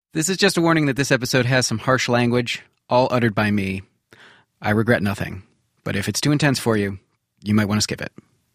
This is just a warning that this episode has some harsh language, all uttered by me. I regret nothing, but if it's too intense for you, you might want to skip it.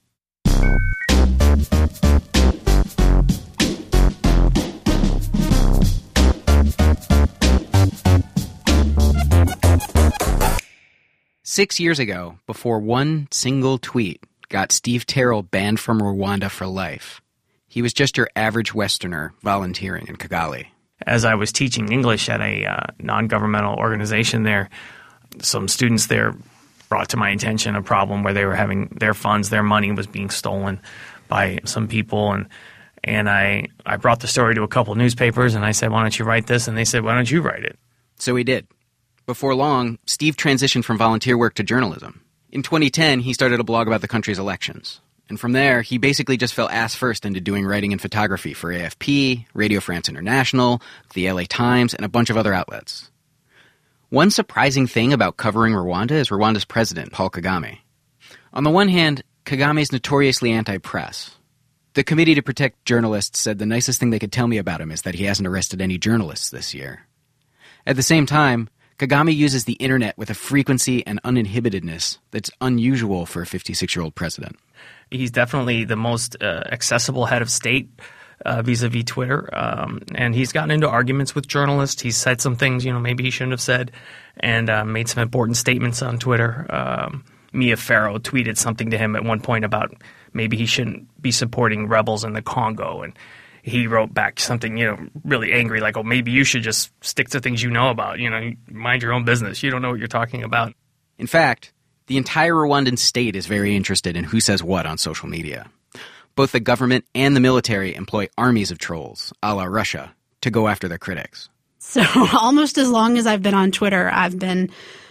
Six years ago, before one single tweet got Steve Terrell banned from Rwanda for life, he was just your average Westerner volunteering in Kigali. As I was teaching English at a non-governmental organization there, some students there brought to my attention a problem where they were having their funds, their money was being stolen by some people. And I brought the story to a couple of newspapers, and I said, why don't you write this? And they said, why don't you write it? So he did. Before long, Steve transitioned from volunteer work to journalism. In 2010, he started a blog about the country's elections. And from there, he basically just fell ass first into doing writing and photography for AFP, Radio France International, the LA Times, and a bunch of other outlets. One surprising thing about covering Rwanda is Rwanda's president, Paul Kagame. On the one hand, Kagame is notoriously anti-press. The Committee to Protect Journalists said the nicest thing they could tell me about him is that he hasn't arrested any journalists this year. At the same time, Kagame uses the internet with a frequency and uninhibitedness that's unusual for a 56-year-old president. He's definitely the most accessible head of state vis-a-vis Twitter, and he's gotten into arguments with journalists. He's said some things, maybe he shouldn't have said, and made some important statements on Twitter. Mia Farrow tweeted something to him at one point about maybe he shouldn't be supporting rebels in the Congo, and he wrote back something, really angry, like, oh, maybe you should just stick to things you know about. Mind your own business. You don't know what you're talking about. In fact, the entire Rwandan state is very interested in who says what on social media. Both the government and the military employ armies of trolls, a la Russia, to go after their critics. So almost as long as I've been on Twitter, I've been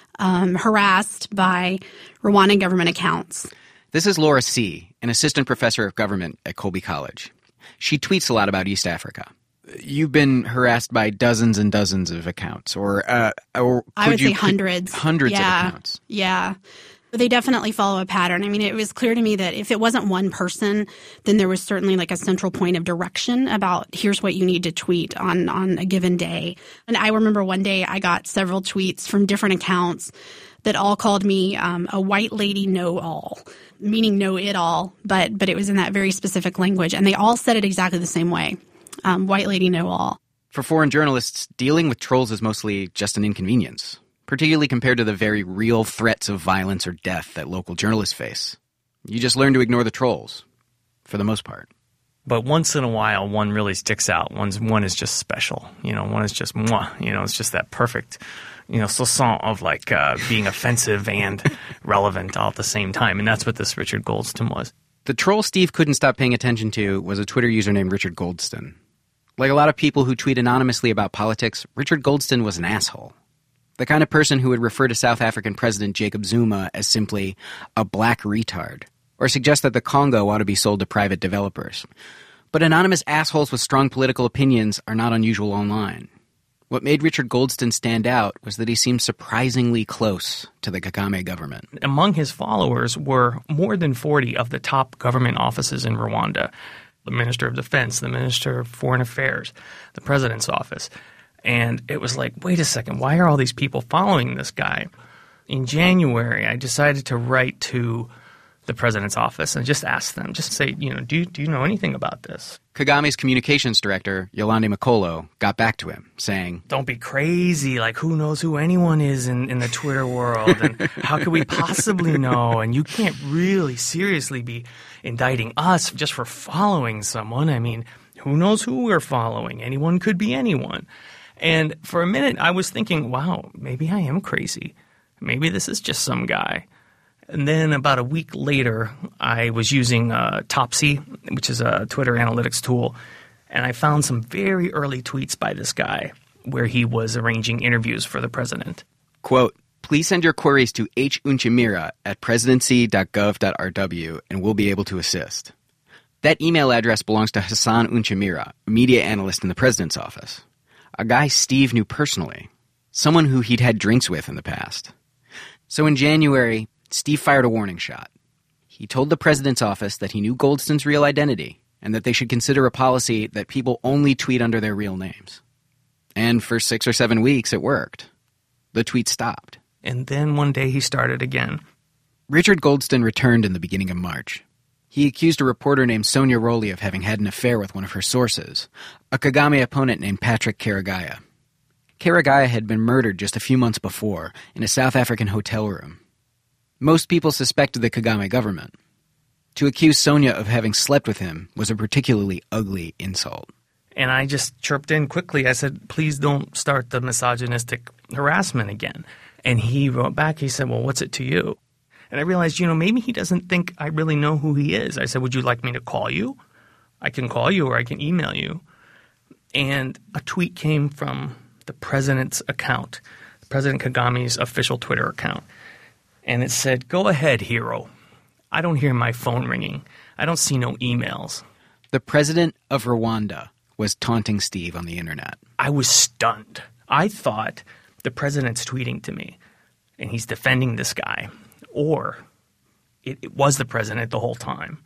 harassed by Rwandan government accounts. This is Laura C., an assistant professor of government at Colby College. She tweets a lot about East Africa. You've been harassed by dozens and dozens of accounts, or I would say hundreds. Hundreds of accounts. Yeah. They definitely follow a pattern. I mean, it was clear to me that if it wasn't one person, then there was certainly like a central point of direction about here's what you need to tweet on a given day. And I remember one day I got several tweets from different accounts that all called me a white lady know-all, meaning know-it-all, but it was in that very specific language. And they all said it exactly the same way, white lady know-all. For foreign journalists, dealing with trolls is mostly just an inconvenience, particularly compared to the very real threats of violence or death that local journalists face. You just learn to ignore the trolls, for the most part. But once in a while, one really sticks out. One is just special. One is just mwah. It's just that perfect, soissant of like being offensive and relevant all at the same time. And that's what this Richard Goldston was. The troll Steve couldn't stop paying attention to was a Twitter user named Richard Goldston. Like a lot of people who tweet anonymously about politics, Richard Goldston was an asshole. The kind of person who would refer to South African President Jacob Zuma as simply a black retard, or suggest that the Congo ought to be sold to private developers. But anonymous assholes with strong political opinions are not unusual online. What made Richard Goldston stand out was that he seemed surprisingly close to the Kagame government. Among his followers were more than 40 of the top government offices in Rwanda. The Minister of Defense, the Minister of Foreign Affairs, the President's office. And it was like, wait a second, why are all these people following this guy? In January, I decided to write to the president's office and just ask them, just say, do you know anything about this? Kagame's communications director, Yolande Makolo, got back to him, saying, don't be crazy. Like, who knows who anyone is in the Twitter world? And how could we possibly know? And you can't really seriously be indicting us just for following someone. I mean, who knows who we're following? Anyone could be anyone. And for a minute, I was thinking, wow, maybe I am crazy. Maybe this is just some guy. And then about a week later, I was using Topsy, which is a Twitter analytics tool, and I found some very early tweets by this guy where he was arranging interviews for the president. Quote, please send your queries to hunchimira@presidency.gov.rw and we'll be able to assist. That email address belongs to Hassan Unchimira, a media analyst in the president's office. A guy Steve knew personally, someone who he'd had drinks with in the past. So in January, Steve fired a warning shot. He told the president's office that he knew Goldston's real identity and that they should consider a policy that people only tweet under their real names. And for 6 or 7 weeks, it worked. The tweet stopped. And then one day he started again. Richard Goldston returned in the beginning of March. He accused a reporter named Sonia Rowley of having had an affair with one of her sources, a Kagame opponent named Patrick Karegeya. Karegeya had been murdered just a few months before in a South African hotel room. Most people suspected the Kagame government. To accuse Sonia of having slept with him was a particularly ugly insult. And I just chirped in quickly. I said, please don't start the misogynistic harassment again. And he wrote back, he said, well, what's it to you? And I realized, maybe he doesn't think I really know who he is. I said, would you like me to call you? I can call you or I can email you. And a tweet came from the president's account, President Kagame's official Twitter account. And it said, go ahead, hero. I don't hear my phone ringing. I don't see no emails. The president of Rwanda was taunting Steve on the internet. I was stunned. I thought the president's tweeting to me and he's defending this guy. Or it was the president the whole time.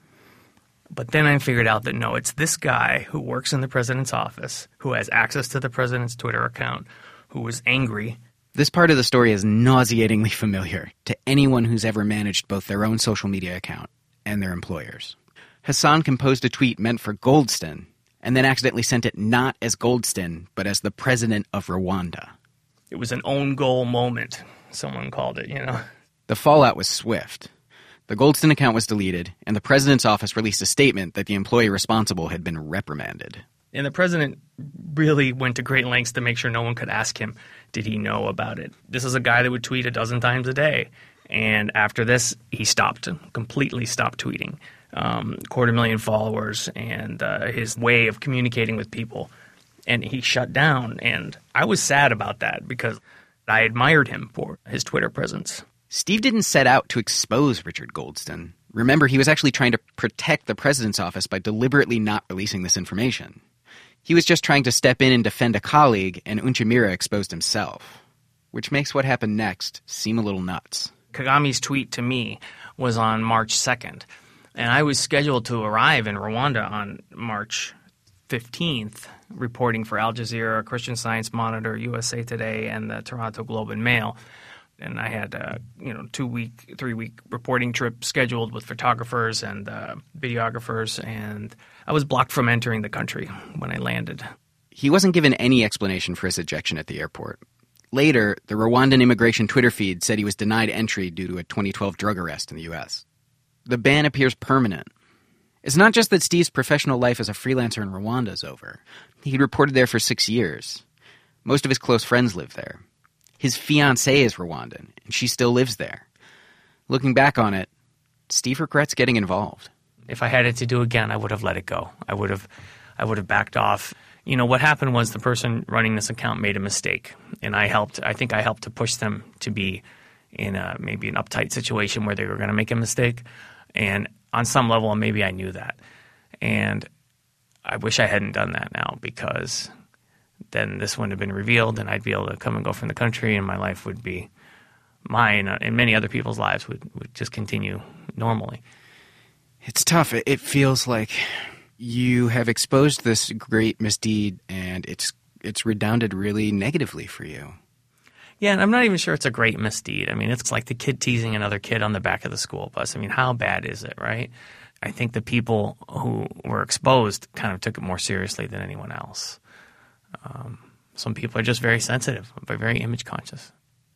But then I figured out that no, it's this guy who works in the president's office, who has access to the president's Twitter account, who was angry. This part of the story is nauseatingly familiar to anyone who's ever managed both their own social media account and their employers. Hassan composed a tweet meant for Goldston and then accidentally sent it not as Goldston, but as the president of Rwanda. It was an own goal moment, someone called it, The fallout was swift. The Goldston account was deleted, and the president's office released a statement that the employee responsible had been reprimanded. And the president really went to great lengths to make sure no one could ask him, did he know about it? This is a guy that would tweet a dozen times a day. And after this, he completely stopped tweeting. 250,000 followers and his way of communicating with people. And he shut down. And I was sad about that because I admired him for his Twitter presence. Steve didn't set out to expose Richard Goldston. Remember, he was actually trying to protect the president's office by deliberately not releasing this information. He was just trying to step in and defend a colleague, and Unchimira exposed himself, which makes what happened next seem a little nuts. Kagame's tweet to me was on March 2nd, and I was scheduled to arrive in Rwanda on March 15th, reporting for Al Jazeera, Christian Science Monitor, USA Today, and the Toronto Globe and Mail. And I had a 2-week, 3-week reporting trip scheduled with photographers and videographers, and I was blocked from entering the country when I landed. He wasn't given any explanation for his ejection at the airport. Later, the Rwandan immigration Twitter feed said he was denied entry due to a 2012 drug arrest in the U.S. The ban appears permanent. It's not just that Steve's professional life as a freelancer in Rwanda is over. He'd reported there for 6 years. Most of his close friends live there. His fiancée is Rwandan, and she still lives there. Looking back on it, Steve regrets getting involved. If I had it to do again, I would have let it go. I would have backed off. What happened was the person running this account made a mistake, and I think I helped to push them to be in maybe an uptight situation where they were going to make a mistake. And on some level, maybe I knew that. And I wish I hadn't done that now, because then this wouldn't have been revealed, and I'd be able to come and go from the country, and my life would be mine, and many other people's lives would just continue normally. It's tough. It feels like you have exposed this great misdeed, and it's redounded really negatively for you. Yeah, and I'm not even sure it's a great misdeed. I mean, it's like the kid teasing another kid on the back of the school bus. I mean, how bad is it, right? I think the people who were exposed kind of took it more seriously than anyone else. Some people are just very sensitive, but very image conscious.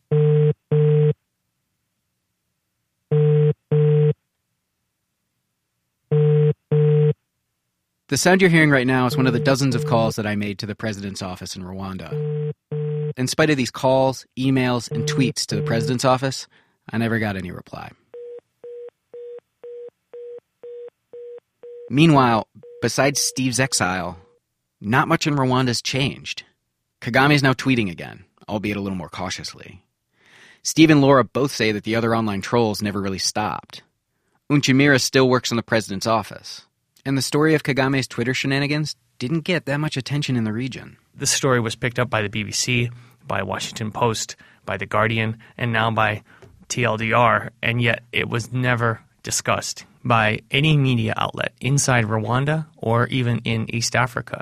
The sound you're hearing right now is one of the dozens of calls that I made to the president's office in Rwanda. In spite of these calls, emails, and tweets to the president's office, I never got any reply. Meanwhile, besides Steve's exile, not much in Rwanda's changed. Kagame is now tweeting again, albeit a little more cautiously. Steve and Laura both say that the other online trolls never really stopped. Unchimira still works in the president's office. And the story of Kagame's Twitter shenanigans didn't get that much attention in the region. This story was picked up by the BBC, by Washington Post, by The Guardian, and now by TLDR, and yet it was never discussed by any media outlet inside Rwanda or even in East Africa.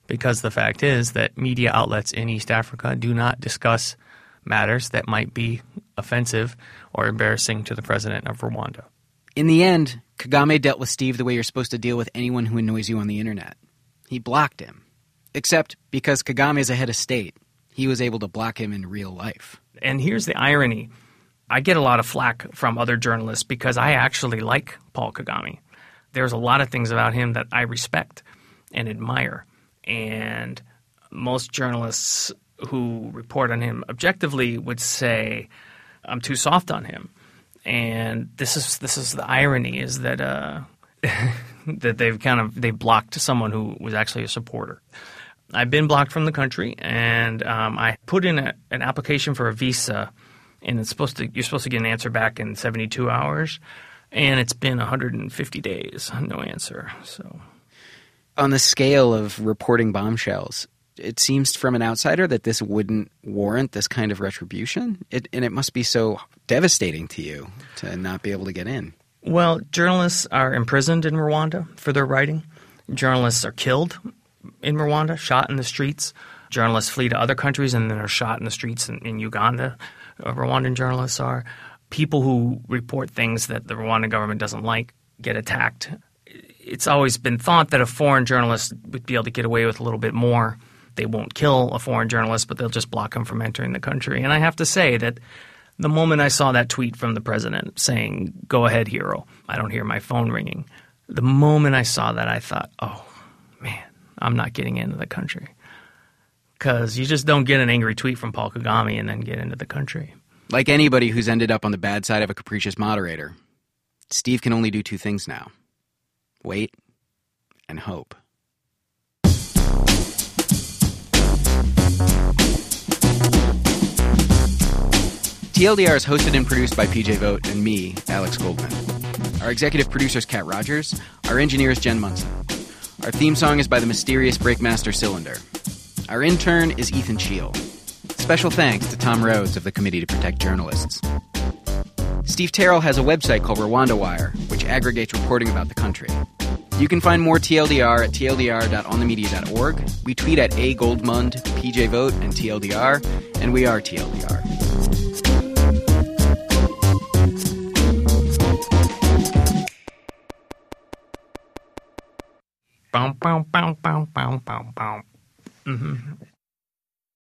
because the fact is that media outlets in East Africa do not discuss matters that might be offensive or embarrassing to the president of Rwanda. In the end, Kagame dealt with Steve the way you're supposed to deal with anyone who annoys you on the internet. He blocked him. Except because Kagame is a head of state, he was able to block him in real life. And here's the irony. I get a lot of flack from other journalists because I actually like Paul Kagame. There's a lot of things about him that I respect and admire. And most journalists who report on him objectively would say, I'm too soft on him. And this is the irony, is that that they've blocked someone who was actually a supporter. I've been blocked from the country, and I put in an application for a visa, and you're supposed to get an answer back in 72 hours, and it's been 150 days, no answer. So, on the scale of reporting bombshells, it seems from an outsider that this wouldn't warrant this kind of retribution, and it must be so devastating to you to not be able to get in. Well, journalists are imprisoned in Rwanda for their writing. Journalists are killed in Rwanda, shot in the streets. Journalists flee to other countries and then are shot in the streets in Uganda. Rwandan journalists are. People who report things that the Rwandan government doesn't like get attacked. It's always been thought that a foreign journalist would be able to get away with a little bit more. They won't kill a foreign journalist, but they'll just block him from entering the country. And I have to say that the moment I saw that tweet from the president saying, "Go ahead, hero," I don't hear my phone ringing. The moment I saw that, I thought, oh, man, I'm not getting into the country. Because you just don't get an angry tweet from Paul Kagame and then get into the country. Like anybody who's ended up on the bad side of a capricious moderator, Steve can only do two things now: wait and hope. TLDR is hosted and produced by PJ Vogt and me, Alex Goldman. Our executive producer is Kat Rogers. Our engineer is Jen Munson. Our theme song is by the mysterious Breakmaster Cylinder. Our intern is Ethan Scheel. Special thanks to Tom Rhodes of the Committee to Protect Journalists. Steve Terrell has a website called Rwanda Wire, which aggregates reporting about the country. You can find more TLDR at tldr.onthemedia.org. We tweet at @Goldmund, PJ Vogt, and TLDR, and we are TLDR. Bow, bow, bow, bow, bow, bow, bow. Mm-hmm.